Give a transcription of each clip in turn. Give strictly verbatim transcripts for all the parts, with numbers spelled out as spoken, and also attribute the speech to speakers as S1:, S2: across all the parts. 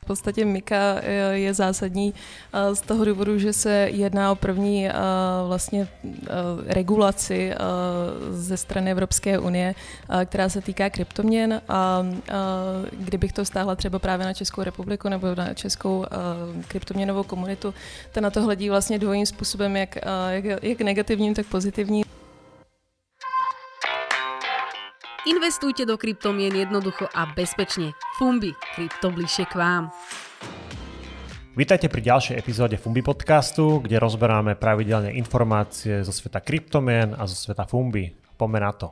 S1: V podstatě Mika je zásadní z toho důvodu, že se jedná o první vlastně regulaci ze strany Evropské unie, která se týká kryptoměn, a kdybych to vztáhla třeba právě na Českou republiku nebo na českou kryptoměnovou komunitu, ta na to hledí vlastně dvojím způsobem, jak, jak, jak negativním, tak pozitivním.
S2: Investujte do kryptomien jednoducho a bezpečne. Fumbi, krypto bližšie k vám.
S3: Vítajte pri ďalšej epizóde Fumbi podcastu, kde rozberáme pravidelne informácie zo sveta kryptomien a zo sveta Fumbi. Poďme na to.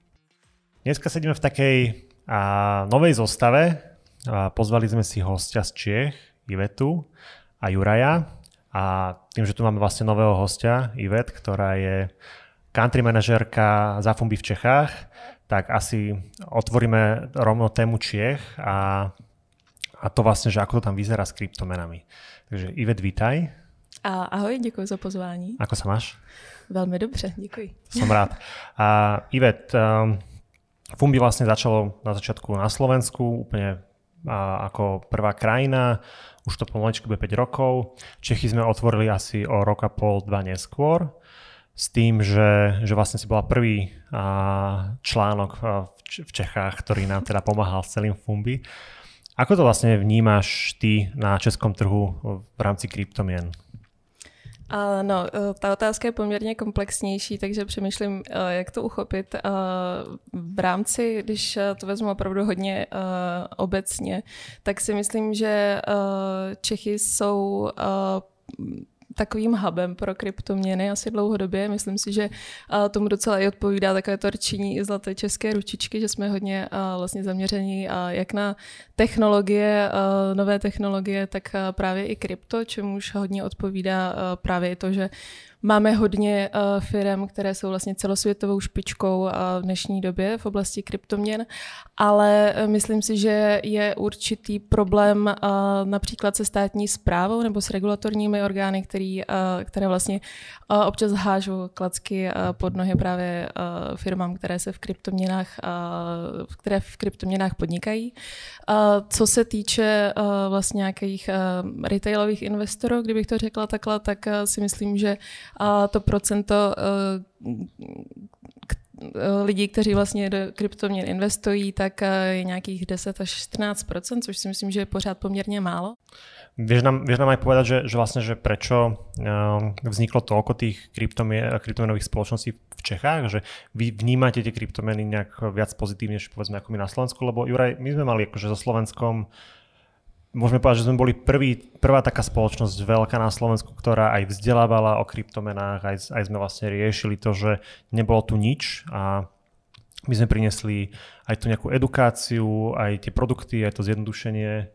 S3: Dneska sedíme v takej a, novej zostave. A pozvali sme si hostia z Čiech, Ivetu a Juraja. A tým, že tu máme vlastne nového hostia, Ivet, ktorá je country manažérka za Fumbi v Čechách, tak asi otvoríme rovno tému Čiech a, a to vlastne, že ako to tam vyzerá s kryptomenami. Takže Ivet, vítaj.
S1: A ahoj, děkuji za pozvání.
S3: Ako sa máš?
S1: Velmi dobře, děkuji.
S3: Som rád. A Ivet, um, Fumbi vlastne začalo na začiatku na Slovensku, úplne a, ako prvá krajina, už to pomaličky bude päť rokov. Čechy sme otvorili asi o rok a pol, dva neskôr. S tým, že, že vlastne si bola prvý a, článok a, v, v Čechách, ktorý nám teda pomáhal s celým Fumbi. Ako to vlastne vnímaš ty na českom trhu v rámci kryptomien?
S1: Uh, no, ta otázka je poměrně komplexnější, takže přemýšlím, uh, jak to uchopit. Uh, v rámci, když to vezmu opravdu hodně uh, obecně, tak si myslím, že uh, Čechy jsou uh, takovým hubem pro kryptoměny asi dlouhodobě. Myslím si, že uh, tomu docela i odpovídá takové to rčení i zlaté české ručičky, že jsme hodně uh, vlastně zaměření uh, jak na technologie, uh, nové technologie, tak uh, právě i krypto, čemuž hodně odpovídá uh, právě i to, že máme hodně uh, firem, které jsou vlastně celosvětovou špičkou uh, v dnešní době v oblasti kryptoměn, ale uh, myslím si, že je určitý problém uh, například se státní správou nebo s regulatorními orgány, který, uh, které vlastně uh, občas hážou klacky uh, pod nohy právě uh, firmám, které se v kryptoměnách, uh, které v kryptoměnách podnikají. Uh, co se týče uh, vlastně nějakých uh, retailových investorů, kdybych to řekla takhle, tak uh, si myslím, že a to procento lidí, kteří vlastně do kryptoměn investují, tak je nějakých deset až čtrnáct procent, což si myslím, že je pořád poměrně málo.
S3: Vieš nám, vieš nám aj povedať, že, že vlastne, že prečo vzniklo toľko tých kryptomenových spoločností v Čechách, že vy vnímate tie kryptomeny nejak viac pozitívne, povedzme, ako my na Slovensku, lebo Juraj, my sme mali akože so Slovenskom, môžeme povedať, že sme boli prvý, prvá taká spoločnosť veľká na Slovensku, ktorá aj vzdelávala o kryptomenách, aj, aj sme vlastne riešili to, že nebolo tu nič a my sme priniesli aj tu nejakú edukáciu, aj tie produkty, aj to zjednodušenie.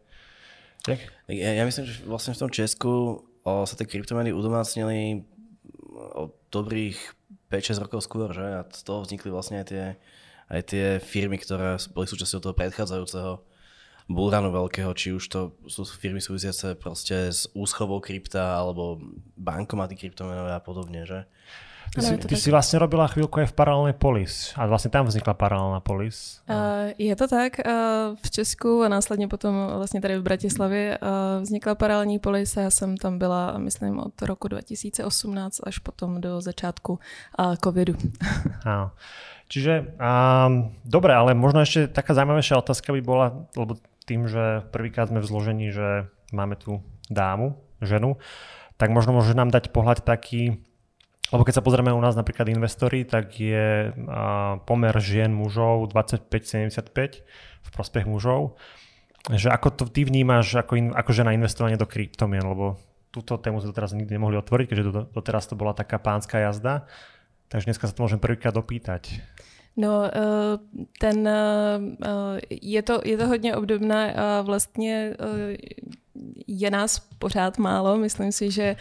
S4: Ja, ja myslím, že vlastne v tom Česku o, sa tie kryptomeny udomácnili od dobrých päť šesť rokov skôr, že? A z toho vznikli vlastne aj tie, aj tie firmy, ktoré boli súčasťou toho predchádzajúceho bullrunu veľkého, či už to sú firmy súvisiace proste s úschovou krypta alebo bankomaty kryptomenové a podobne, že?
S3: Ty, si, ty si vlastne robila chvíľku aj v paralelnej Polis a vlastne tam vznikla paralelná Polis.
S1: Uh, je to tak. Uh, v Česku a následně potom vlastně tady v Bratislavě uh, vznikla paralelní Polis a já jsem tam byla, myslím, od roku dva tisíce osmnáct až potom do začátku uh, covidu.
S3: Áno. Čiže, um, dobre, ale možno ešte taká zaujímavejšia otázka by bola, lebo tým, že prvýkrát sme v zložení, že máme tu dámu, ženu, tak možno môže nám dať pohľad taký, lebo keď sa pozrieme u nás napríklad investori, tak je uh, pomer žien mužov dvadsaťpäť sedemdesiatpäť v prospech mužov. Že ako to ty vnímaš ako, in, ako žena investovanie do kryptomien, lebo túto tému sme teraz nikdy nemohli otvoriť, keďže doteraz to bola taká pánska jazda. Takže dneska sa to môžem prvýkrát dopýtať.
S1: No, ten, je to, je to hodně obdobné a vlastně je nás pořád málo. Myslím si, že,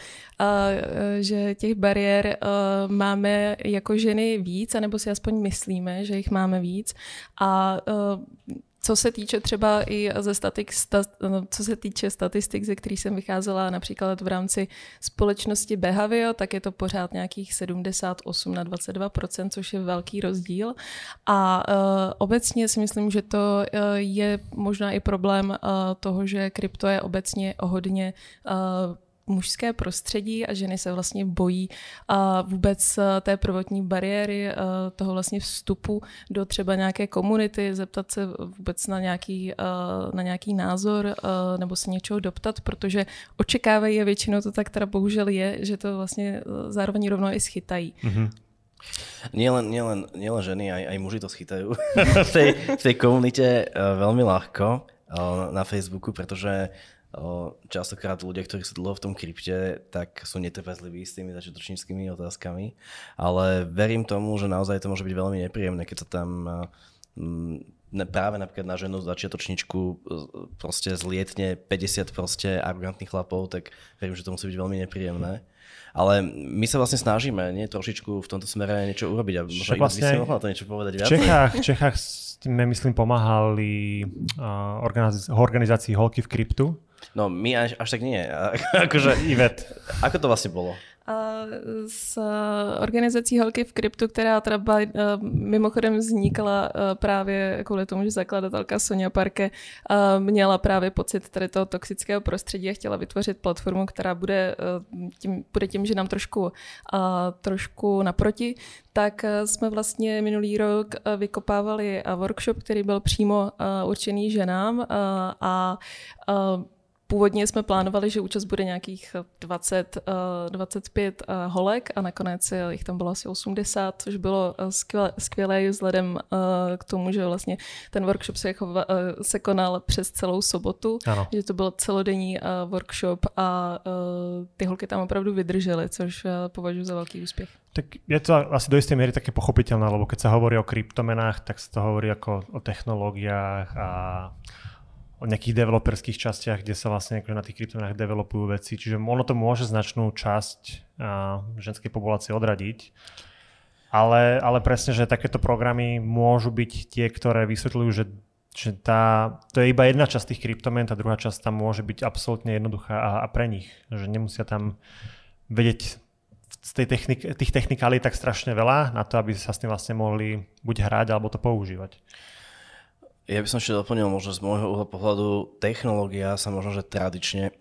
S1: že těch bariér máme jako ženy víc, anebo si aspoň myslíme, že jich máme víc. A Co se týče třeba i ze statik, sta, co se týče statistik, ze kterých jsem vycházela například v rámci společnosti Behavio, tak je to pořád nějakých sedmdesát osm na dvacet dva procent, což je velký rozdíl. A uh, obecně si myslím, že to uh, je možná i problém uh, toho, že krypto je obecně o hodně uh, mužské prostředí a ženy se vlastně bojí a vůbec té prvotní bariéry toho vlastně vstupu do třeba nějaké komunity, zeptat se vůbec na nějaký, na nějaký názor nebo se něčeho doptat, protože očekávají a většinou to tak teda bohužel je, že to vlastně zároveň rovnou i schytají. Mm-hmm.
S4: Nielen, nielen, nielen ženy, aj, aj muži to schytajú v tej, v tej komunite veľmi ľahko na Facebooku, pretože častokrát ľudia, ktorí sú dlho v tom krypte, tak sú netrpezliví s tými začiatočníckymi otázkami, ale verím tomu, že naozaj to môže byť veľmi nepríjemné, keď sa tam práve napríklad na ženu začiatočničku proste zlietne päťdesiat proste arrogantných chlapov, tak verím, že to musí byť veľmi nepríjemné. Ale my sa vlastne snažíme, nie, trošičku v tomto smere niečo urobiť a možno Ivo by si mohla to niečo povedať viac.
S3: V Čechách, v Čechách sme, myslím, pomáhali uh, organiz- organizácii Holky v kryptu.
S4: No my až, až tak nie. akože,
S3: Ivet.
S4: Ako to vlastne bolo?
S1: S organizací Holky v kryptu, která teda mimochodem vznikla právě kvůli tomu, že zakladatelka Sonja Parke měla právě pocit tady toho toxického prostředí a chtěla vytvořit platformu, která bude tím, bude tím že nám trošku, trošku naproti, tak jsme vlastně minulý rok vykopávali workshop, který byl přímo určený ženám a, a původně jsme plánovali, že účast bude nějakých dvacet, dvacet pět holek a nakonec jich tam bylo asi osmdesát, což bylo skvělé, skvělé vzhledem k tomu, že vlastně ten workshop se, chova, se konal přes celou sobotu, ano. Že to byl celodenní workshop a ty holky tam opravdu vydržely, což považuji za velký úspěch.
S3: Tak je to asi do istej miery také pochopiteľné, lebo keď sa hovorí o kryptomenách, tak sa to hovorí ako o technológiách a o nejakých developerských častiach, kde sa vlastne na tých kryptomenách developujú veci. Čiže ono to môže značnú časť a, ženskej populácie odradiť. Ale, ale presne, že takéto programy môžu byť tie, ktoré vysvetľujú, že, že tá, to je iba jedna časť tých kryptomien, tá druhá časť tam môže byť absolútne jednoduchá a, a pre nich. Že nemusia tam vedieť z tej technik, tých technikálí tak strašne veľa na to, aby sa s tým vlastne mohli buď hrať, alebo to používať.
S4: Ja by som ešte doplnil, možno z môjho uhla pohľadu, technológia sa možno, že tradične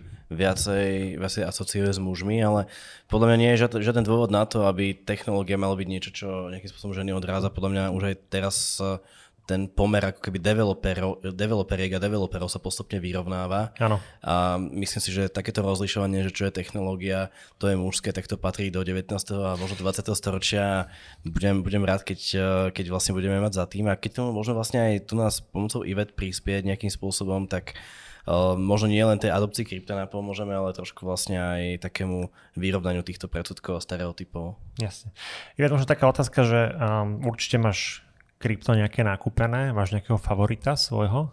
S4: viacej, viacej asociuje s mužmi, ale podľa mňa nie je žiaden, žiaden dôvod na to, aby technológia mala byť niečo, čo nejakým spôsobom ženy odráza. Podľa mňa už aj teraz ten pomer ako keby developerov, developeriek a developerov sa postupne vyrovnáva.
S3: Áno.
S4: A myslím si, že takéto rozlišovanie, že čo je technológia, to je mužské, tak to patrí do devätnásteho a možno dvadsiateho storočia. Budem, budem rád, keď, keď vlastne budeme mať za tým a keď tomu možno vlastne aj tu nás pomocou Ivet prispieť nejakým spôsobom, tak uh, možno nie len tej adopcii krypta napomôžeme, ale trošku vlastne aj takému vyrovnaniu týchto predsudkov a stereotypov.
S3: Jasne. Ivet, možno taká otázka, že um, určite máš krypto nejaké nakúpené? Máš nejakého favorita svojho?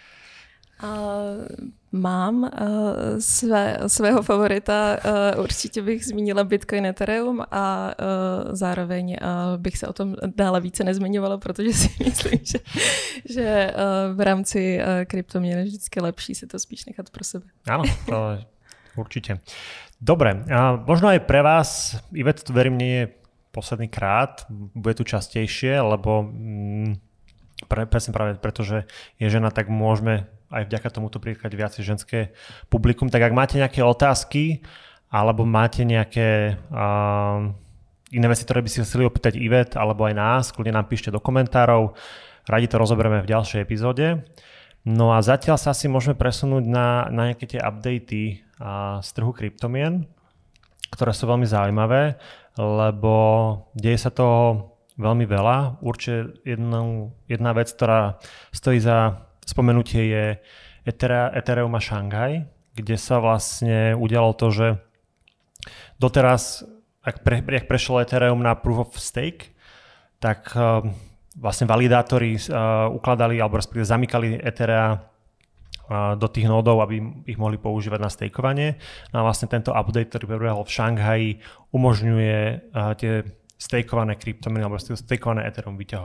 S1: Uh, mám uh, své, svého favorita. Uh, určitě bych zmínila Bitcoin Ethereum a uh, zároveň uh, bych se o tom dále více nezmiňovala, protože si myslím, že, že uh, v rámci uh, kryptoměn je vždycky lepší si to spíš nechat pro sebe.
S3: Áno, to určite. Dobre, a možno aj pre vás, Ivet, to verím, nie je posledný krát, bude tu častejšie, lebo mm, pre, presne práve preto, že je žena, tak môžeme aj vďaka tomuto príklad viacej ženské publikum. Tak ak máte nejaké otázky, alebo máte nejaké uh, iné veci, ktoré by si chceli opýtať Ivet, alebo aj nás, kľudne nám píšte do komentárov, radi to rozoberieme v ďalšej epizóde. No a zatiaľ sa asi môžeme presunúť na, na nejaké tie updaty uh, z trhu kryptomien, ktoré sú veľmi zaujímavé, lebo deje sa toho veľmi veľa. Určite jednou, jedna vec, ktorá stojí za spomenutie, je Ethereum a Šanghaj, kde sa vlastne udialo to, že doteraz, ak, pre, ak prešiel Ethereum na Proof of Stake, tak uh, vlastne validátori uh, ukladali alebo respektíve zamykali Etherea uh, do tých nódov, aby ich mohli používať na stakeovanie. No a vlastne tento update, ktorý prebehol v Šanghaji, umožňuje uh, tie stakeované kryptomeny alebo stakeované Ethereum vyťahovať.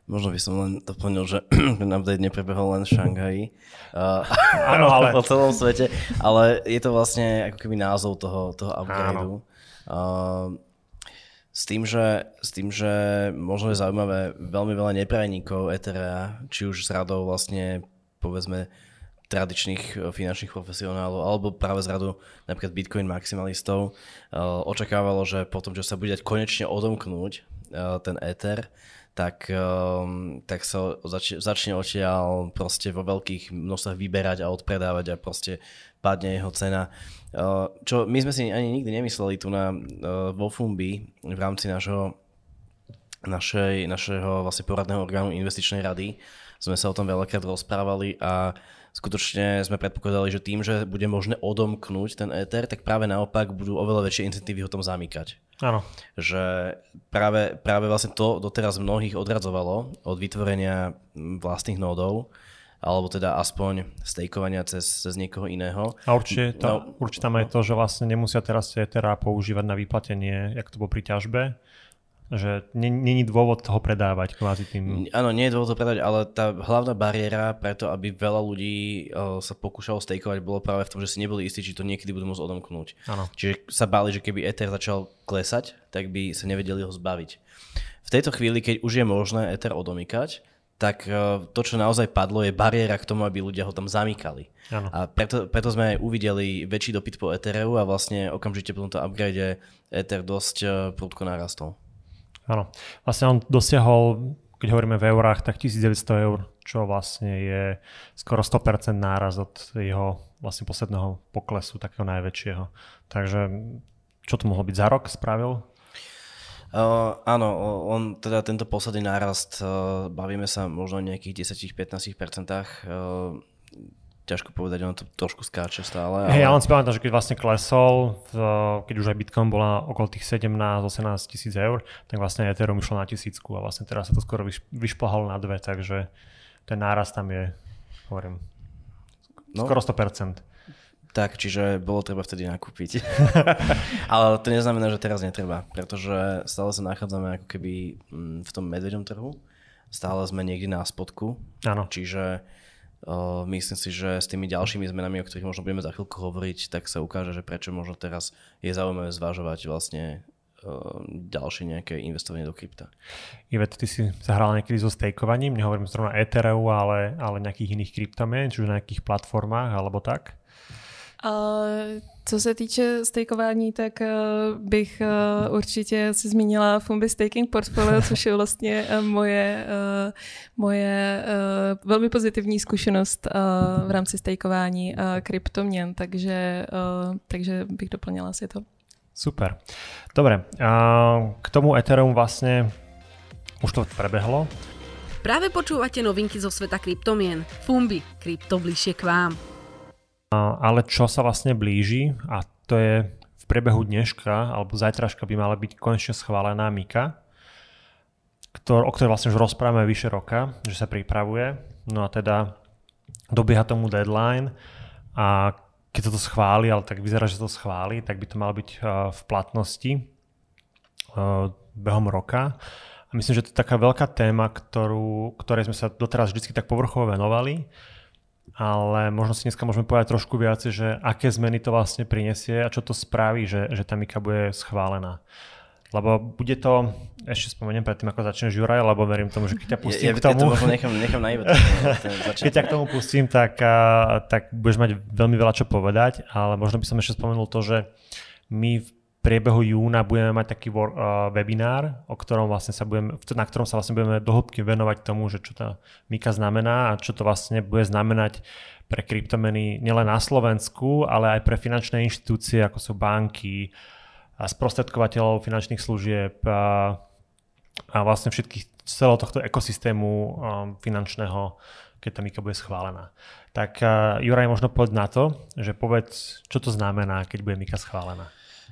S4: Možno by som len doplnil, že ten update neprebehol len v Šanghaji. Uh,
S3: Áno, ale...
S4: po celom svete, ale je to vlastne ako keby názov toho, toho upgradeu. Uh, s, tým, že, s tým, že možno je zaujímavé veľmi veľa neprajníkov Etherea, či už z radou vlastne povedzme tradičných finančných profesionálov alebo práve z radu napríklad Bitcoin maximalistov uh, očakávalo, že potom, čo sa bude dať konečne odomknúť uh, ten Ether, tak, um, tak sa zač- začne odtiaľ proste vo veľkých množstvách vyberať a odpredávať a proste padne jeho cena. Uh, čo my sme si ani nikdy nemysleli tu na, uh, vo Fumbi v rámci našho, našej, našeho vlastne poradného orgánu investičnej rady. Sme sa o tom veľakrát rozprávali a skutočne sme predpokladali, že tým, že bude možné odomknúť ten Ether, tak práve naopak budú oveľa väčšie incentívy ho tom zamykať.
S3: Áno.
S4: Že práve, práve vlastne to doteraz mnohých odradzovalo od vytvorenia vlastných nódov, alebo teda aspoň stejkovania cez, cez niekoho iného.
S3: A určite, to,
S4: no,
S3: určite tam aj to, že vlastne nemusia teraz Ethera používať na vyplatenie, jak to bolo pri ťažbe. Že není dôvod toho predávať kvázi tým.
S4: Áno, nie je dôvod to predávať, ale tá hlavná bariéra preto, aby veľa ľudí uh, sa pokúšalo stejkovať, bolo práve v tom, že si neboli istí, či to niekedy budú môcť odomknúť.
S3: Áno.
S4: Čiže sa báli, že keby Ether začal klesať, tak by sa nevedeli ho zbaviť. V tejto chvíli, keď už je možné Ether odomykať, tak uh, to, čo naozaj padlo, je bariéra k tomu, aby ľudia ho tam zamykali.
S3: Áno.
S4: A preto, preto sme aj uvideli väčší dopyt po Ethereu a vlastne okamžite po tomto upgrade Ether dosť uh, prudko narastol.
S3: Áno. Vlastne on dosiahol, keď hovoríme v eurách, tak tisícdeväťsto eur, čo vlastne je skoro sto percent náraz od jeho vlastne posledného poklesu, takého najväčšieho. Takže čo to mohlo byť, za rok spravil?
S4: Uh, áno, on teda tento posledný nárast, uh, bavíme sa možno o nejakých desať až pätnásť percent. Uh, ťažko povedať, ono to trošku skáče stále. Ale...
S3: Hej, ja len si pamätám, že keď vlastne klesol, keď už aj Bitcoin bola okolo tých sedemnásť až osemnásť tisíc eur, tak vlastne Ethereum išlo na tisícku a vlastne teraz sa to skoro vyš, vyšplhalo na dve, takže ten nárast tam je, hovorím, no, skoro sto percent.
S4: Tak, čiže bolo treba vtedy nakúpiť. Ale to neznamená, že teraz netreba, pretože stále sa nachádzame ako keby v tom medveďom trhu, stále sme niekde na spodku,
S3: áno.
S4: Čiže Uh, myslím si, že s tými ďalšími zmenami, o ktorých možno budeme za chvíľku hovoriť, tak sa ukáže, že prečo možno teraz je zaujímavé zvažovať vlastne uh, ďalšie nejaké investovanie do krypta.
S3: Ivet, ty si sa hral niekedy so stejkovaním, nehovorím zrovna Ethereu, ale, ale nejakých iných kryptomien, či už na nejakých platformách alebo tak?
S1: Uh, co se týče stejkování, tak uh, bych uh, určitě si zmínila Fumbi Staking Portfolio, což je vlastně uh, moje, uh, moje uh, velmi pozitivní zkušenost uh, v rámci stejkování uh, kryptoměn, takže, uh, takže bych doplnila si to.
S3: Super. Dobre, uh, k tomu Ethereum vlastne už to prebehlo.
S2: Práve počúvate novinky zo sveta kryptomien. Fumbi, krypto bližšie k vám.
S3: Ale čo sa vlastne blíži, a to je v priebehu dneška alebo zajtraška by mala byť konečne schválená Mika, ktor, o ktorej vlastne už rozprávame vyše roka, že sa pripravuje. No a teda dobieha tomu deadline a keď sa to schváli, ale tak vyzerá, že to schváli, tak by to malo byť v platnosti behom roka. A myslím, že to je taká veľká téma, ktorú, ktorej sme sa doteraz vždy tak povrchovo venovali. Ale možno si dneska môžeme povedať trošku viac, že aké zmeny to vlastne prinesie a čo to spraví, že, že tá Mika bude schválená. Lebo bude to, ešte spomeniem predtým, ako začneš, Juraj, lebo verím tomu, že keď ťa pustím
S4: ja, ja,
S3: k tomu...
S4: Ja to možno nechám, nechám na Ivet.
S3: Keď ťa k tomu pustím, tak, tak budeš mať veľmi veľa čo povedať, ale možno by som ešte spomenul to, že my v priebehu júna budeme mať taký uh, webinár, o ktorom vlastne sa budeme, na ktorom sa vlastne budeme do hĺbky venovať tomu, že čo tá Mika znamená a čo to vlastne bude znamenať pre kryptomeny nielen na Slovensku, ale aj pre finančné inštitúcie, ako sú banky a sprostredkovateľov finančných služieb a, a vlastne všetkých celého tohto ekosystému um, finančného, keď tá Mika bude schválená. Tak uh, Juraj, možno povedz na to, že povedz, čo to znamená, keď bude Mika schválená.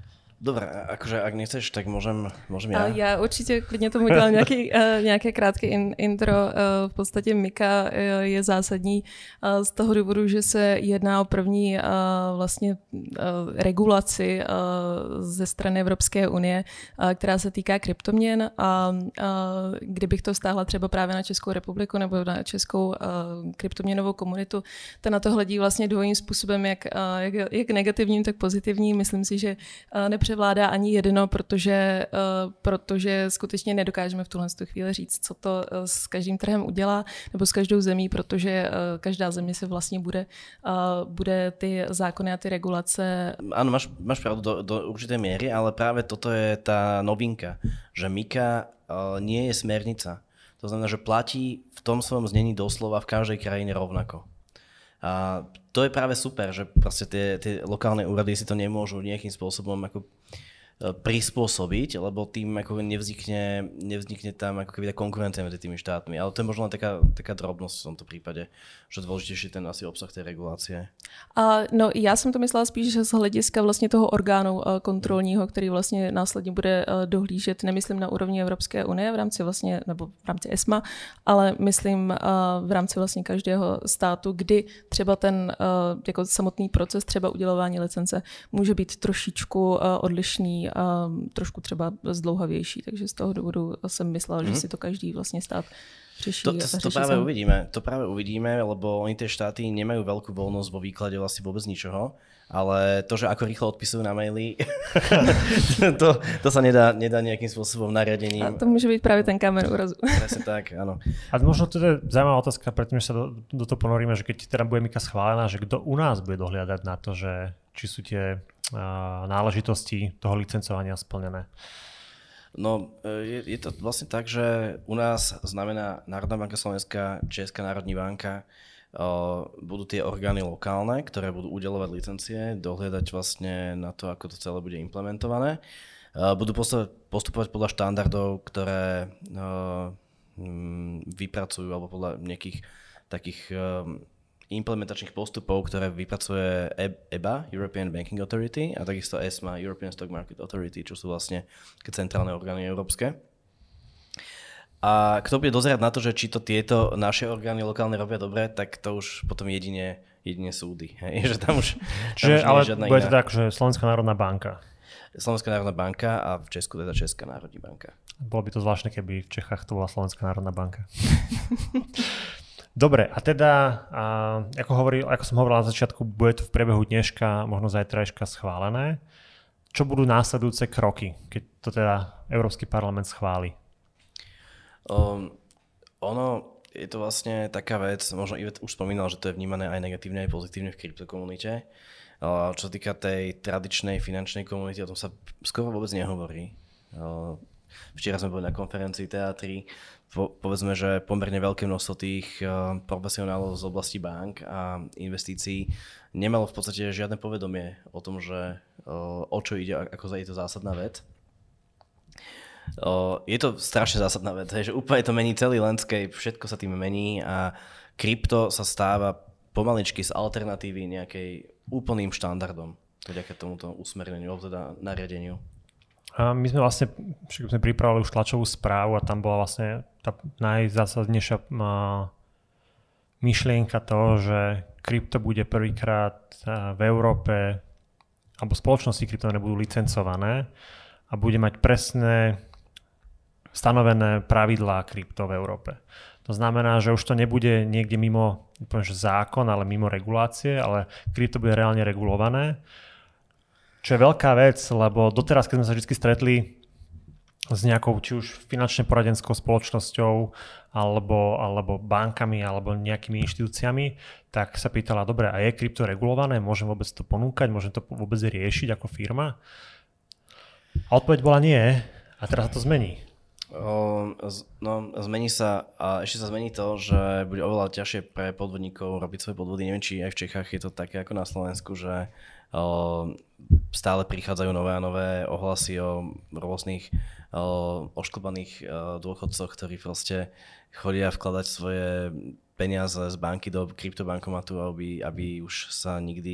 S4: Dobre, akože ak nechceš, tak môžem, môžem ja.
S1: Já určitě klidně tomu udělám nějaký, uh, nějaké krátké in, intro. Uh, v podstatě Mika uh, je zásadní uh, z toho důvodu, že se jedná o první uh, vlastně uh, regulaci uh, ze strany Evropské unie, uh, která se týká kryptoměn a uh, kdybych to stáhla třeba právě na Českou republiku nebo na českou uh, kryptoměnovou komunitu, to na to hledí vlastně dvojím způsobem, jak, uh, jak, jak negativním, tak pozitivním. Myslím si, že uh, nepřevládá ani jedno, protože, uh, protože skutečně nedokážeme v tuhle chvíli říct, co to uh, s každým trhem udělá, nebo s každou zemí, protože uh, každá země se vlastně bude, uh, bude ty zákony a ty regulace...
S4: Áno, máš, máš pravdu do, do určitej miery, ale práve toto je tá novinka, že Mika uh, nie je smernica. To znamená, že platí v tom svojom znení doslova v každej krajine rovnako. A to je práve super, že proste tie, tie lokálne úrady si to nemôžu nejakým spôsobom ako prispôsobiť, lebo tým ako nevznikne, nevznikne tam ako keby tá konkurencia medzi tými štátmi. Ale to je možno taká, taká drobnosť v tomto prípade, že dôležitejší ten asi obsah tej regulácie.
S1: A, no, já jsem to myslela spíš z hlediska vlastně toho orgánu kontrolního, který vlastně následně bude dohlížet, nemyslím na úrovni Evropské unie v rámci vlastně, nebo v rámci ESMA, ale myslím v rámci vlastně každého státu, kdy třeba ten jako samotný proces třeba udělování licence může být trošičku odlišný, a trošku třeba zdlouhavější, takže z toho důvodu jsem myslela, mm-hmm. že si to každý vlastně stát řeší.
S4: To, to, to práve uvidíme, to práve uvidíme, lebo oni tie štáty nemajú veľkú voľnosť vo výklade vlastne vôbec ničoho, ale to, že ako rýchlo odpisujú na maily, to, to sa nedá, nedá nejakým spôsobom nariadením.
S1: A to môže byť práve ten kameň úrazu.
S4: Presne tak, áno.
S3: A možno to je zaujímavá otázka, predtým, že sa do, do toho ponoríme, že keď teda bude Mika schválená, že kto u nás bude dohliadať na to, že či sú tie uh, náležitosti toho licencovania splnené?
S4: No, je, je to vlastne tak, že u nás znamená Národná banka Slovenska, Česká národní banka, uh, budú tie orgány lokálne, ktoré budú udeľovať licencie, dohliadať vlastne na to, ako to celé bude implementované. Uh, budú postupovať, postupovať podľa štandardov, ktoré uh, vypracujú, alebo podľa nejakých takých um, implementačných postupov, ktoré vypracuje E B A, European Banking Authority, a takisto ESMA, European Stock Market Authority, čo sú vlastne centrálne orgány európske. A kto bude dozerať na to, že či to tieto naše orgány lokálne robia dobre, tak to už potom jedine, jedine súdy. Hej? Že tam už,
S3: Čiže,
S4: tam už
S3: ale
S4: žiadna
S3: bude
S4: iná.
S3: to tak, že Slovenská národná banka.
S4: Slovenská národná banka a v Česku teda Česká národní banka.
S3: Bolo by to zvláštne, keby v Čechách to bola Slovenská národná banka. Dobre, a teda, a ako, hovorí, ako som hovoril na začiatku, bude to v priebehu dneška, možno zajtrajška schválené. Čo budú následujúce kroky, keď to teda Európsky parlament schváli?
S4: Um, ono, je to vlastne taká vec, možno Ivet už spomínal, že to je vnímané aj negatívne, aj pozitívne v kryptokomunite. Uh, čo sa týka tej tradičnej finančnej komunity, o tom sa skoro vôbec nehovorí. Uh, včera sme boli na konferencii té á tri, Po, povedzme, že pomerne veľké množstvo tých uh, profesionálov z oblasti bank a investícií nemalo v podstate žiadne povedomie o tom, že uh, o čo ide, ako je to zásadná vec. Uh, je to strašne zásadná vec, hej, že úplne to mení celý landscape, všetko sa tým mení a krypto sa stáva pomaličky z alternatívy nejakej úplným štandardom, vďaka tomuto usmerneniu, alebo teda nariadeniu.
S3: A my sme vlastne, však sme pripravili už tlačovú správu a tam bola vlastne tá najzásadnejšia myšlienka toho, že krypto bude prvýkrát v Európe, alebo spoločnosti krypto nebudú licencované a bude mať presné stanovené pravidlá krypto v Európe. To znamená, že už to nebude niekde mimo úplne, že zákon, ale mimo regulácie, ale krypto bude reálne regulované. Čo je veľká vec, lebo doteraz, keď sme sa vždy stretli s nejakou či už finančne poradenskou spoločnosťou alebo, alebo bankami alebo nejakými inštitúciami, tak sa pýtala, dobre, a je krypto regulované? Môžem vôbec to ponúkať? Môžem to vôbec riešiť ako firma? A odpoveď bola nie. A teraz sa to zmení.
S4: O, no, zmení sa a ešte sa zmení to, že bude oveľa ťažšie pre podvodníkov robiť svoje podvody. Neviem, či aj v Čechách je to také ako na Slovensku, že o, stále prichádzajú nové a nové ohlasy o rôznych o, ošklbaných o, dôchodcoch, ktorí proste chodia vkladať svoje peniaze z banky do kryptobankomatu, aby, aby už sa nikdy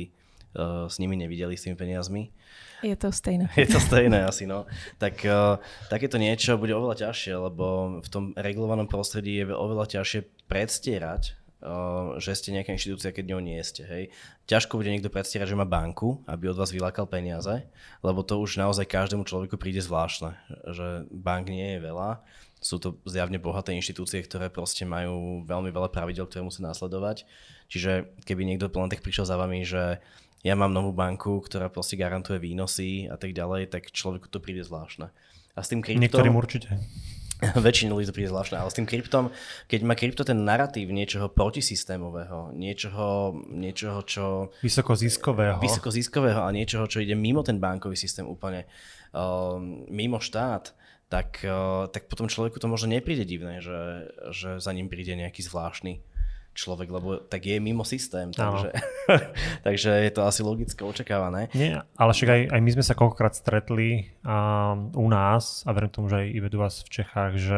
S4: uh, s nimi nevideli, s tými peniazmi.
S1: Je to stejné.
S4: Je to stejné asi, no. Tak uh, takéto niečo bude oveľa ťažšie, lebo v tom regulovanom prostredí je oveľa ťažšie predstierať, uh, že ste nejaká inštitúcia, keď ňou nie ste. Hej. Ťažko bude niekto predstierať, že má banku, aby od vás vylákal peniaze, lebo to už naozaj každému človeku príde zvláštne, že bank nie je veľa. Sú to zjavne bohaté inštitúcie, ktoré proste majú veľmi veľa pravidel, ktoré musí následovať. Čiže keby niekto len tak prišiel za vami, že ja mám novú banku, ktorá proste garantuje výnosy a tak ďalej, tak človeku to príde zvláštne. A s tým kryptom...
S3: Niektorým určite.
S4: Väčšinu ľudí to príde zvláštne, ale s tým kryptom, keď má krypto ten narratív niečoho protisystémového, niečoho, niečoho čo...
S3: Vysokoziskového.
S4: Vysokoziskového a niečoho, čo ide mimo ten bankový systém úplne, uh, mimo štát, tak, uh, tak potom človeku to možno nepríde divné, že, že za ním príde nejaký zvláštny človek, lebo tak je mimo systém, takže, takže je to asi logicky očakávané.
S3: Nie, ale však aj, aj my sme sa koľkokrát stretli a, u nás, a verím tomu, že aj i vedú vás v Čechách, že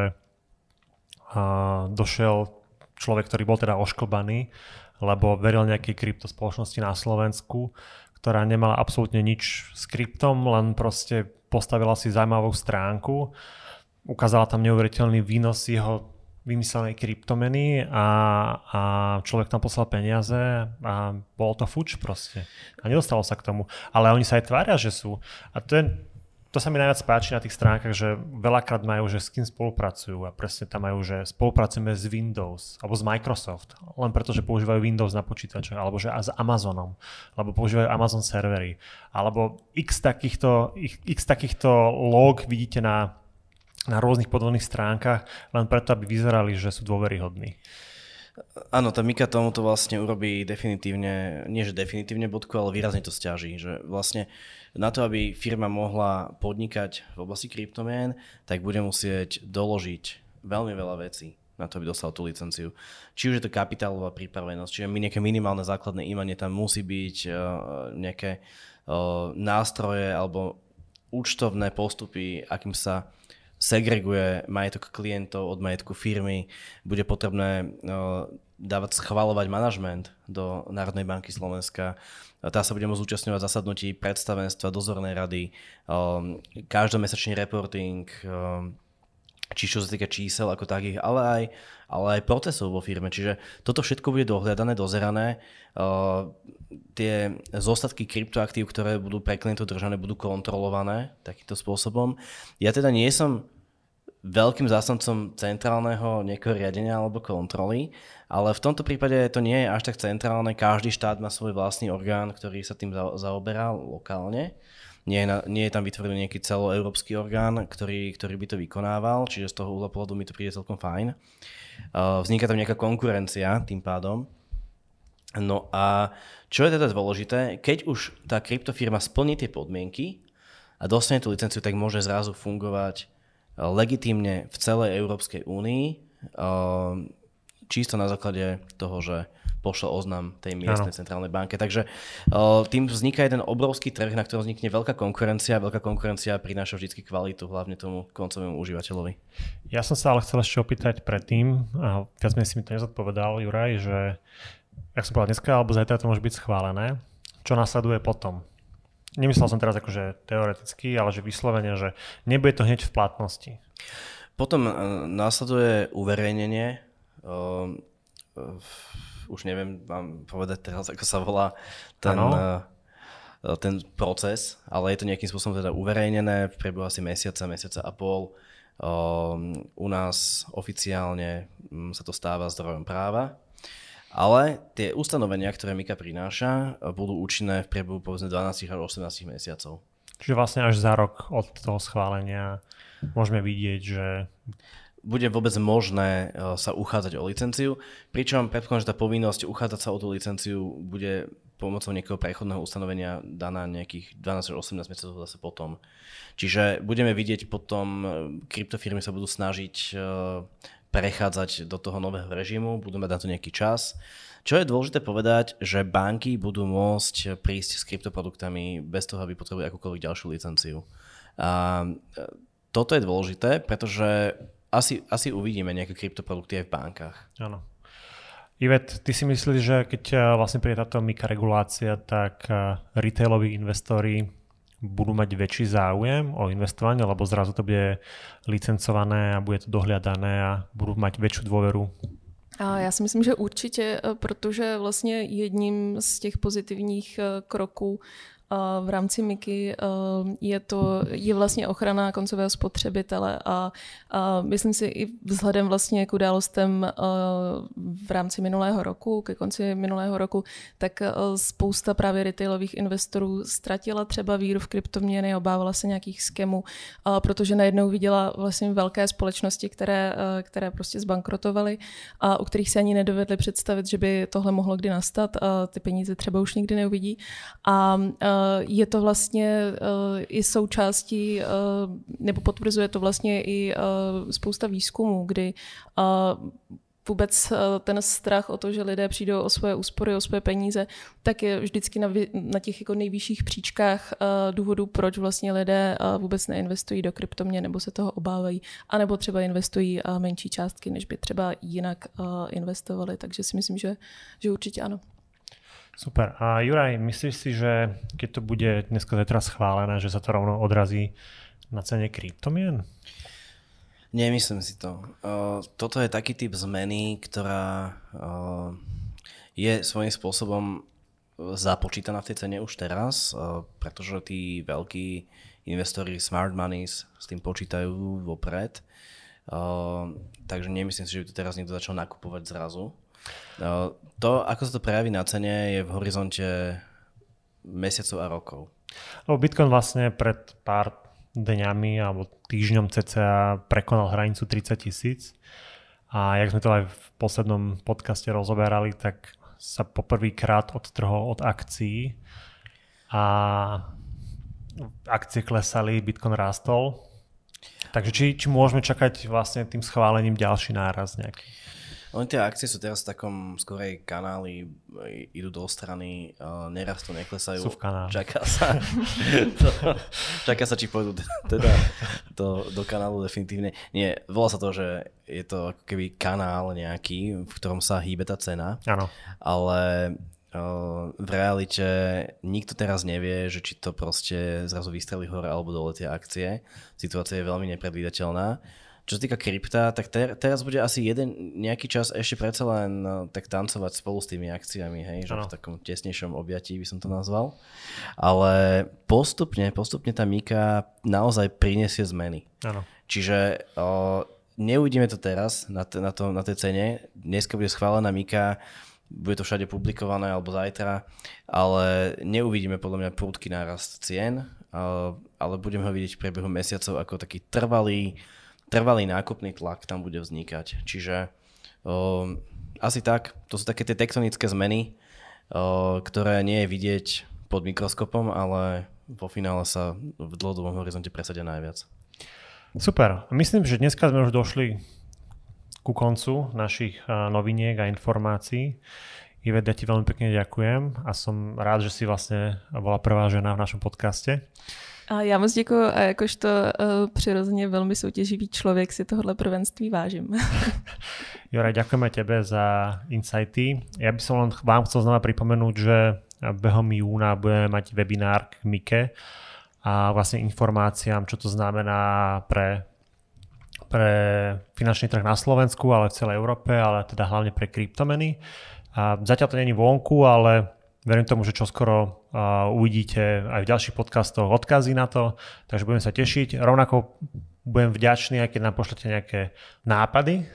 S3: a, došiel človek, ktorý bol teda ošklbaný, lebo veril nejakej kryptospoločnosti na Slovensku, ktorá nemala absolútne nič s kryptom, len proste postavila si zaujímavú stránku, ukázala tam neuveriteľný výnos jeho vymyslenej kryptomeny a, a človek tam poslal peniaze a bolo to fuč proste. A nedostalo sa k tomu. Ale oni sa aj tvária, že sú. A to, je, to sa mi najviac páči na tých stránkach, že veľakrát majú, že s kým spolupracujú a presne tam majú, že spolupracujeme s Windows alebo s Microsoft, len preto, že používajú Windows na počítačoch, alebo že a s Amazonom, alebo používajú Amazon servery, alebo x takýchto, x takýchto log vidíte na na rôznych podvodných stránkach, len preto, aby vyzerali, že sú dôveryhodní.
S4: Áno, tá Mika tomuto vlastne urobí definitívne, nie že definitívne bodku, ale výrazne to sťaží, že vlastne na to, aby firma mohla podnikať v oblasti kryptomien, tak bude musieť doložiť veľmi veľa vecí na to, aby dostal tú licenciu. Či už je to kapitálová pripravenosť, čiže nejaké minimálne základné imanie tam musí byť, nejaké nástroje alebo účtovné postupy, akým sa segreguje majetok klientov od majetku firmy, bude potrebné uh, dávať schvaľovať manažment do Národnej banky Slovenska. Tá sa bude môcť zúčastňovať zasadnutí predstavenstva, dozornej rady, um, každomesačný reporting, um, či čo sa týka čísel ako takých, ale aj, ale aj procesov vo firme. Čiže toto všetko bude dohľadané, dozerané. Uh, tie zostatky kryptoaktív, ktoré budú pre klientov držané, budú kontrolované takýmto spôsobom. Ja teda nie som veľkým zástancom centrálneho nejakého riadenia alebo kontroly, ale v tomto prípade to nie je až tak centrálne. Každý štát má svoj vlastný orgán, ktorý sa tým zaoberá lokálne. Nie je, na, nie je tam vytvorený nejaký celoeurópsky orgán, ktorý, ktorý by to vykonával, čiže z toho uhla pohľadu mi to príde celkom fajn. Uh, vzniká tam nejaká konkurencia tým pádom. No a čo je teda dôležité, keď už tá kryptofirma splní tie podmienky a dostane tú licenciu, tak môže zrazu fungovať legitímne v celej Európskej únii, čisto na základe toho, že pošle oznam tej miestnej ano. Centrálnej banke. Takže tým vzniká jeden obrovský trh, na ktorom vznikne veľká konkurencia. Veľká konkurencia prináša vždy kvalitu, hlavne tomu koncovému užívateľovi.
S3: Ja som sa ale chcel ešte opýtať predtým, a viac menej si mi to nezodpovedal, Juraj, že jak som povedal dneska, alebo zajtra to môže byť schválené. Čo nasleduje potom? Nemyslel som teraz akože teoreticky, ale že vyslovene, že nebude to hneď v platnosti.
S4: Potom nasleduje uverejnenie. Uh, uh, už neviem vám povedať teraz, ako sa volá ten, uh, ten proces, ale je to nejakým spôsobom teda uverejnené v priebehu asi mesiaca, mesiaca a pol. Uh, u nás oficiálne um, sa to stáva zdrojom práva. Ale tie ustanovenia, ktoré Mika prináša, budú účinné v priebehu povedzme dvanásť až osemnásť mesiacov.
S3: Čiže vlastne až za rok od toho schválenia môžeme vidieť, že
S4: bude vôbec možné sa uchádzať o licenciu, pričom predpokladám, že tá povinnosť uchádzať sa o tú licenciu bude pomocou nejakého prechodného ustanovenia daná nejakých dvanásť až osemnásť mesiacov zase potom. Čiže budeme vidieť potom, kryptofirmy sa budú snažiť prechádzať do toho nového režimu, budú mať na to nejaký čas. Čo je dôležité povedať, že banky budú môcť prísť s kryptoproduktami bez toho, aby potrebovali akúkoľvek ďalšiu licenciu. A toto je dôležité, pretože asi, asi uvidíme nejaké kryptoprodukty aj v bankách.
S3: Áno. Ivet, ty si myslíš, že keď vlastne príde táto MiCA regulácia, tak retailoví investori budú mať väčší záujem o investovanie, lebo zrazu to bude licencované a bude to dohľadané a budú mať väčšiu dôveru?
S1: A já si myslím, že určitě, protože vlastně jedním z těch pozitivních kroků v rámci MiCy je to je vlastně ochrana koncového spotřebitele a, a myslím si i vzhledem vlastně k událostem v rámci minulého roku, ke konci minulého roku, tak spousta právě retailových investorů ztratila třeba víru v kryptoměny, obávala se nějakých skemů, protože najednou viděla vlastně velké společnosti, které, které prostě zbankrotovaly a u kterých se ani nedovedli představit, že by tohle mohlo kdy nastat a ty peníze třeba už nikdy neuvidí. A je to vlastně uh, i součástí, uh, nebo potvrzuje to vlastně i uh, spousta výzkumů, kdy uh, vůbec uh, ten strach o to, že lidé přijdou o svoje úspory, o svoje peníze, tak je vždycky na, na těch jako nejvyšších příčkách uh, důvodů, proč vlastně lidé uh, vůbec neinvestují do kryptoměn nebo se toho obávají, anebo třeba investují uh, menší částky, než by třeba jinak uh, investovali. Takže si myslím, že, že určitě ano.
S3: Super. A Juraj, myslíš si, že keď to bude dneska zajtra schválené, že sa to rovno odrazí na cene kryptomien?
S4: Nemyslím si to. Uh, toto je taký typ zmeny, ktorá uh, je svojím spôsobom započítaná v tej cene už teraz, uh, pretože tí veľkí investori smart monies s tým počítajú vopred. Uh, takže nemyslím si, že by to teraz niekto začal nakupovať zrazu. No, to, ako sa to prejaví na cene, je v horizonte mesiacov a rokov.
S3: Lebo Bitcoin vlastne pred pár dňami alebo týždňom cca prekonal hranicu tridsať tisíc a jak sme to aj v poslednom podcaste rozoberali, tak sa poprvýkrát odtrhol od akcií a akcie klesali, Bitcoin rástol. Takže či, či môžeme čakať vlastne tým schválením ďalší náraz nejaký?
S4: Oni tie akcie sú teraz v takom skorej kanáli, idú do strany, nerastú, neklesajú.
S3: Sú v kanáli.
S4: Čaká sa, to, čaká sa, či pôjdu teda do, do kanálu definitívne. Nie, volá sa to, že je to ako keby kanál nejaký, v ktorom sa hýbe tá cena.
S3: Áno.
S4: Ale v realite nikto teraz nevie, že či to proste zrazu vystrelí hore alebo dole tie akcie. Situácia je veľmi nepredvídateľná. Čo sa týka krypta, tak ter, teraz bude asi jeden nejaký čas ešte predsa len no, tak tancovať spolu s tými akciami, hej, že v takom tesnejšom objatí by som to nazval. Ale postupne, postupne tá MiCa naozaj prinesie zmeny.
S3: Ano.
S4: Čiže o, neuvidíme to teraz na, t- na, to, na tej cene. Dneska bude schválená MiCa, bude to všade publikované alebo zajtra, ale neuvidíme podľa mňa prudký nárast cien, ale budeme ho vidieť v priebehu mesiacov ako taký trvalý trvalý nákupný tlak tam bude vznikať. Čiže um, asi tak, to sú také tie tektonické zmeny, uh, ktoré nie je vidieť pod mikroskopom, ale vo finále sa v dlhodobom horizonte presadia najviac.
S3: Super. Myslím, že dneska sme už došli ku koncu našich uh, noviniek a informácií. Ivet, ja ti veľmi pekne ďakujem a som rád, že si vlastne bola prvá žena v našom podcaste.
S1: A já moc děkuji a jakožto uh, přirozeně velmi soutěživý člověk si tohle prvenství vážim.
S3: Juraj, ďakujeme tebe za insighty. Ja by som len vám chcel znova pripomenúť, že behom júna budeme mať webinár k MiCe a vlastne informáciám, čo to znamená pre, pre finančný trh na Slovensku, ale v celej Európe, ale teda hlavne pre kryptomeny. A zatiaľ to není vonku, ale verím tomu, že čoskoro uh, uvidíte aj v ďalších podcastoch odkazy na to, takže budem sa tešiť. Rovnako budem vďačný, aj keď nám pošlete nejaké nápady,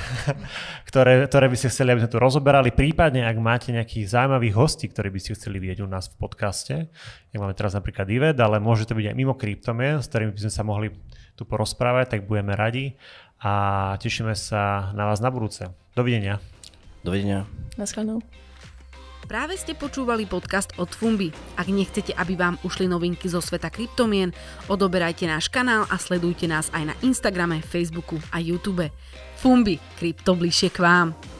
S3: ktoré, ktoré by ste chceli, aby sme tu rozoberali. Prípadne, ak máte nejakých zaujímavých hostí, ktorí by ste chceli vidieť u nás v podcaste, jak máme teraz napríklad Ivet, ale môže to byť aj mimo kryptomien, s ktorými by sme sa mohli tu porozprávať, tak budeme radi a tešíme sa na vás na budúce. Dovidenia.
S4: Dovidenia.
S1: Naschledanou.
S2: Práve ste počúvali podcast od Fumbi. Ak nechcete, aby vám ušli novinky zo sveta kryptomien, odoberajte náš kanál a sledujte nás aj na Instagrame, Facebooku a YouTube. Fumbi, krypto bližšie k vám.